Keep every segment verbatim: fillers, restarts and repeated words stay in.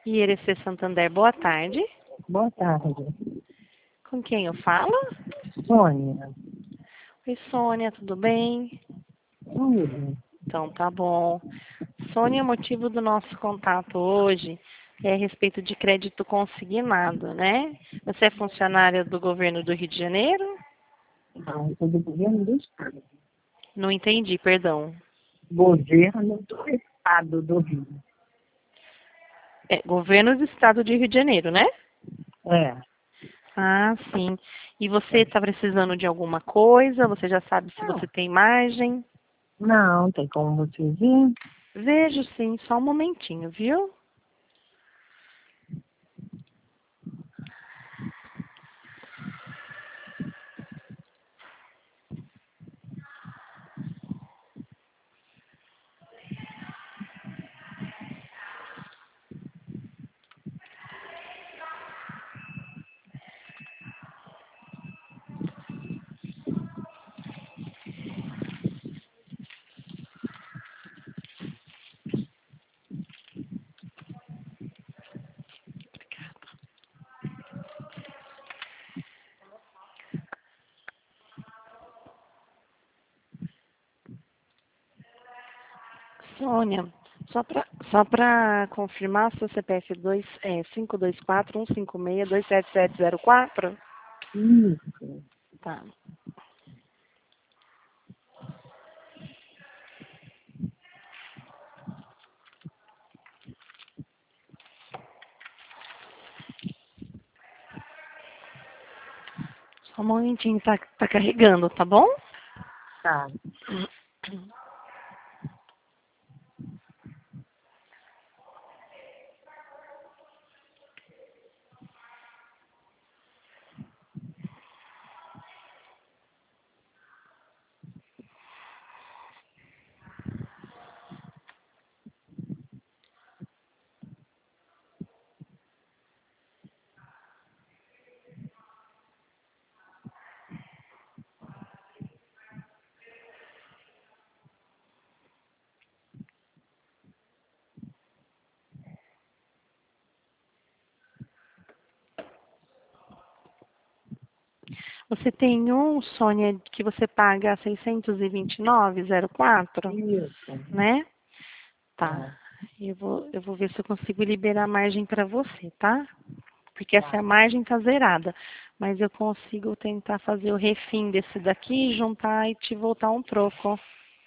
I R C Santander, boa tarde. Boa tarde. Com quem eu falo? Sônia. Oi, Sônia, tudo bem? Tudo. Então, tá bom. Sônia, o motivo do nosso contato hoje é a respeito de crédito consignado, né? Você é funcionária do governo do Rio de Janeiro? Não, sou do governo do Estado. Não entendi, perdão. Governo do Estado do Rio. É, governo do Estado de Rio de Janeiro, né? É. Ah, sim. E você está precisando de alguma coisa? Você já sabe se você tem margem? Não, tem como você vir. Vejo sim, só um momentinho, viu? Sônia, só para só para confirmar, seu C P F dois, é cinco dois quatro, um cinco seis, dois sete sete zero quatro? Isso. Tá. Só um momentinho, tá, tá carregando, tá bom? Tá. Você tem um, Sônia, que você paga seiscentos e vinte e nove vírgula zero quatro, Isso. né? Tá. Tá. Eu vou, eu vou ver se eu consigo liberar a margem para você, tá? Porque essa Tá. margem tá zerada. Mas eu consigo tentar fazer o refim desse daqui, juntar e te voltar um troco.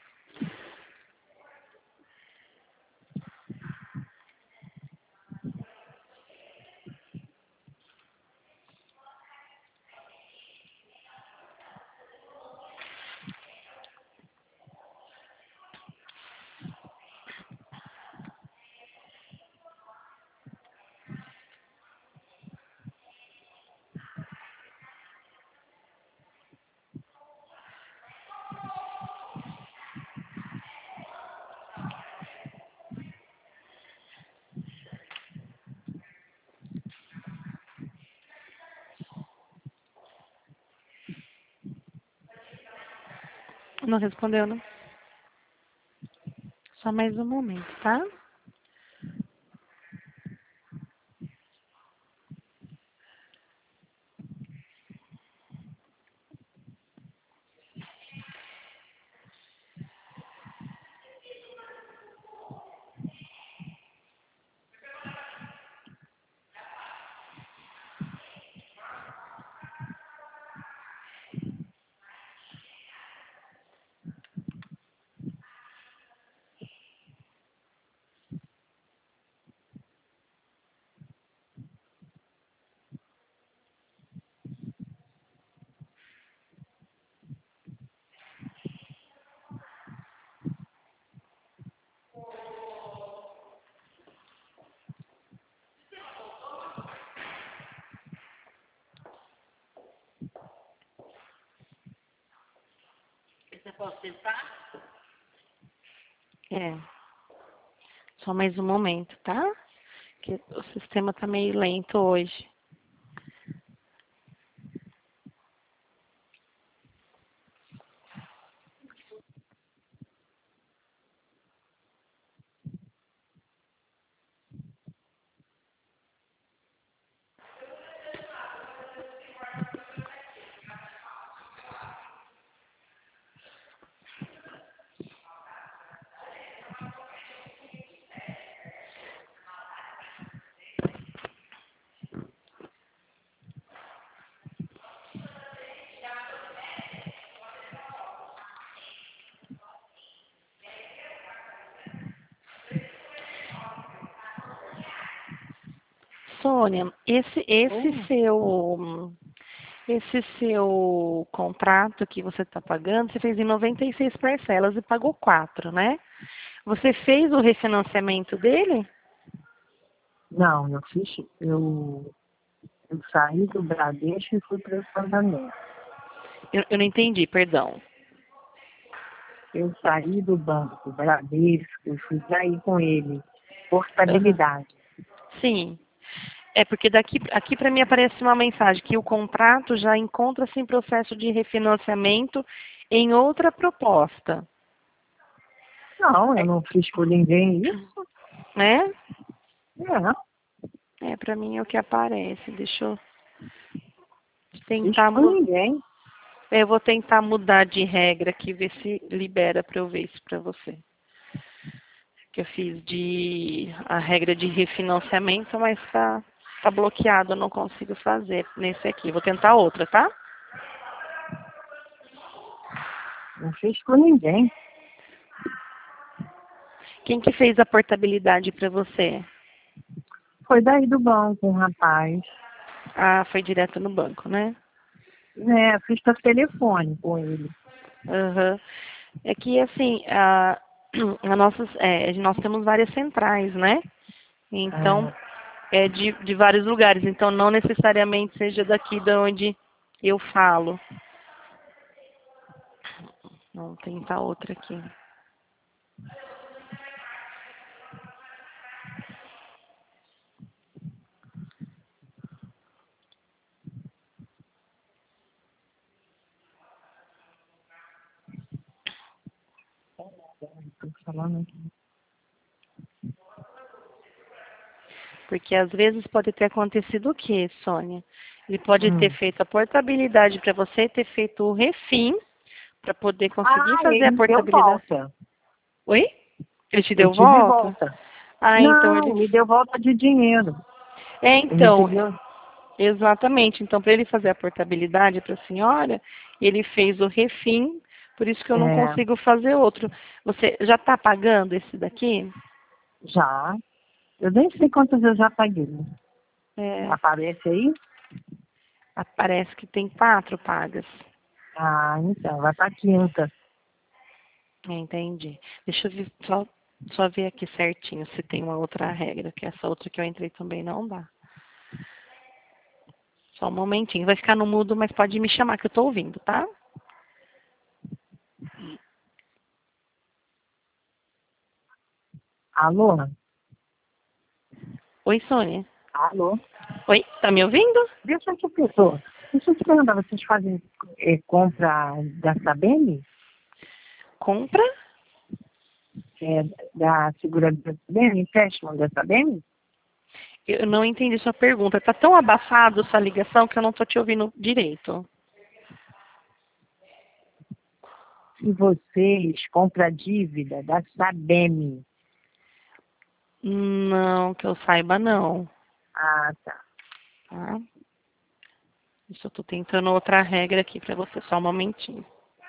Não respondeu, não? Só mais um momento, tá? Você pode tentar? É. Só mais um momento, tá? Que o sistema tá meio lento hoje. Sônia, esse, esse Oh. seu esse seu contrato que você está pagando, você fez em noventa e seis parcelas e pagou quatro, né? Você fez o refinanciamento dele? Não, eu fiz, eu, eu saí do Bradesco e fui para o Santander. Eu, eu não entendi, perdão. Eu saí do banco Bradesco e fui sair com ele, Aham. portabilidade. Sim. É porque daqui aqui para mim aparece uma mensagem que o contrato já encontra-se em processo de refinanciamento em outra proposta, Não, eu não fiz com ninguém isso. né? É, É, para mim é o que aparece. Deixa eu fiz tentar com mudar. ninguém. Eu vou tentar mudar de regra aqui, ver se libera para eu ver isso para você. Que eu fiz de a regra de refinanciamento, mas tá, tá bloqueado, eu não consigo fazer nesse aqui. Vou tentar outra, tá? Não fiz com ninguém. Quem que fez a portabilidade para você? Foi daí do banco, um rapaz. Ah, foi direto no banco, né? É, fiz por telefone com ele. Aham. É que assim, a, a nossas, é, nós temos várias centrais, né? Então, Ah, é de, de vários lugares. Então, não necessariamente seja daqui de onde eu falo. Vamos tentar outra aqui. tô falando aqui. Porque às vezes pode ter acontecido o quê, Sônia? Ele pode ter Hum. feito a portabilidade para você, ter feito o refim para poder conseguir Ah, fazer a ele deu portabilidade. volta. Oi? Ele te Eu deu tive volta? volta. Ah, então Não, ele. me deu volta de dinheiro. É, Ele então, pediu. exatamente. Então, para ele fazer a portabilidade para a senhora, ele fez o refim, por isso que eu não É, consigo fazer outro. Você já está pagando esse daqui? já. Eu nem sei quantas eu já paguei. É, Aparece aí? parece que tem quatro pagas. Ah, então, vai pra quinta. Entendi. Deixa eu ver, só, só ver aqui certinho se tem uma outra regra, que essa outra que eu entrei também não dá. Só um momentinho. Vai ficar no mudo, mas pode me chamar que eu estou ouvindo, tá? Alô? Oi, Sônia. Alô? Oi, tá me ouvindo? Deixa eu te perguntar. Deixa eu te perguntar, vocês fazem é, compra da Sabem? Compra? É, da seguradora da Sabem? Empréstimo da Sabem? Eu não entendi sua pergunta. Tá tão abafado sua ligação que eu não tô te ouvindo direito. Se vocês compram dívida da Sabem. Não, que eu saiba não. Ah, tá. Tá? Isso eu tô tentando outra regra aqui pra você, só um momentinho.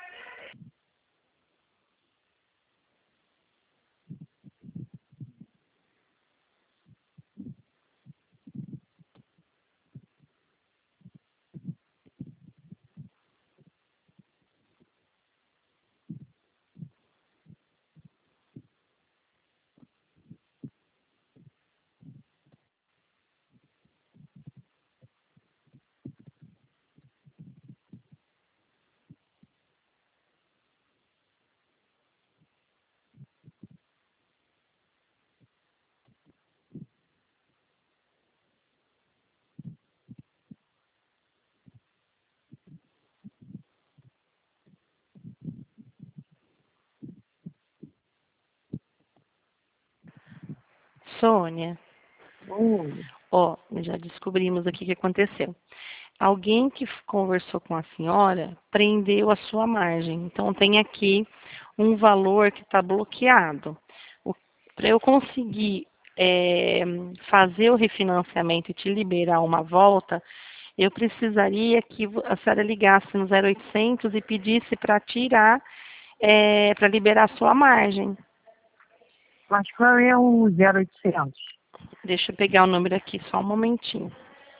Sônia, Oi. ó, já descobrimos aqui o que aconteceu. Alguém que conversou com a senhora prendeu a sua margem. Então, tem aqui um valor que está bloqueado. Para eu conseguir é, fazer o refinanciamento e te liberar uma volta, eu precisaria que a senhora ligasse no zero oitocentos e pedisse para tirar, é, para liberar a sua margem. Mas qual é o zero oitocentos? Deixa eu pegar o número aqui, só um momentinho.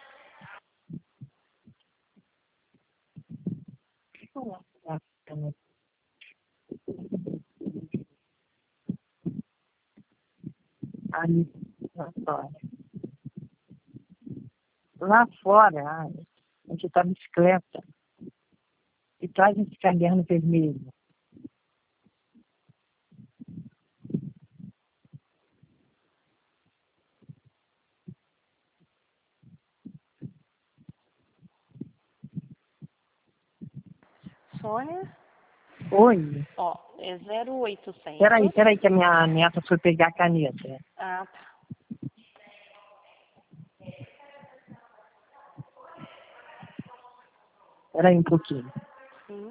Ali, lá fora. Lá fora, a gente está bicicleta e traz esse caderno vermelho. Sônia? Oi, Ó, é zero oitocentos. peraí, peraí que a minha neta foi pegar a caneta. Ah, tá. Peraí um pouquinho. Sim.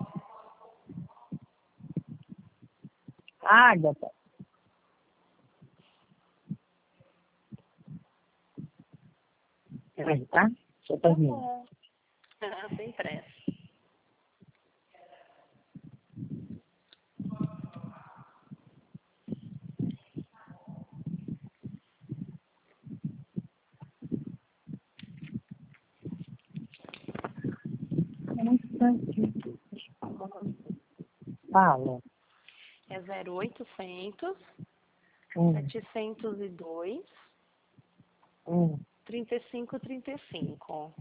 Ágata. Peraí, tá? Só tá Tá vindo. bom. Ah, sem pressa. Fala. É zero oitocentos, Hum, setecentos e dois, hum, trinta e cinco, trinta e cinco.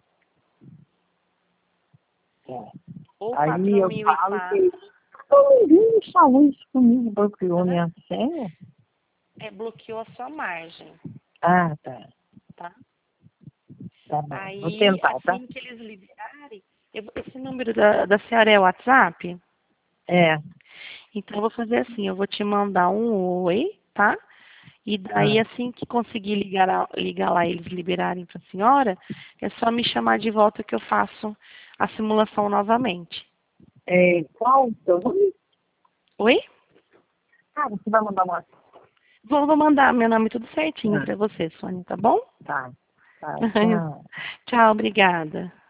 é. Ou Aí eu quatro mil e falo quatro. que "Oh, ninguém falou isso comigo, bloqueou minha senha. É, bloqueou a sua margem, Ah, tá. tá? Tá bom. Vou Aí, tentar, tá? assim que eles liberarem, eu vou- esse número da, da senhora é o WhatsApp? É. Então, eu vou fazer assim, eu vou te mandar um oi, tá? E daí, Ah. assim que conseguir ligar, a- ligar lá e eles liberarem para a senhora, é só me chamar de volta que eu faço a simulação novamente. É, qual o seu nome? Oi? Ah, você vai mandar uma. Vou, vou mandar meu nome tudo certinho Ah, para você, Sônia, tá bom? tá. Tá, tchau. Tchau, obrigada.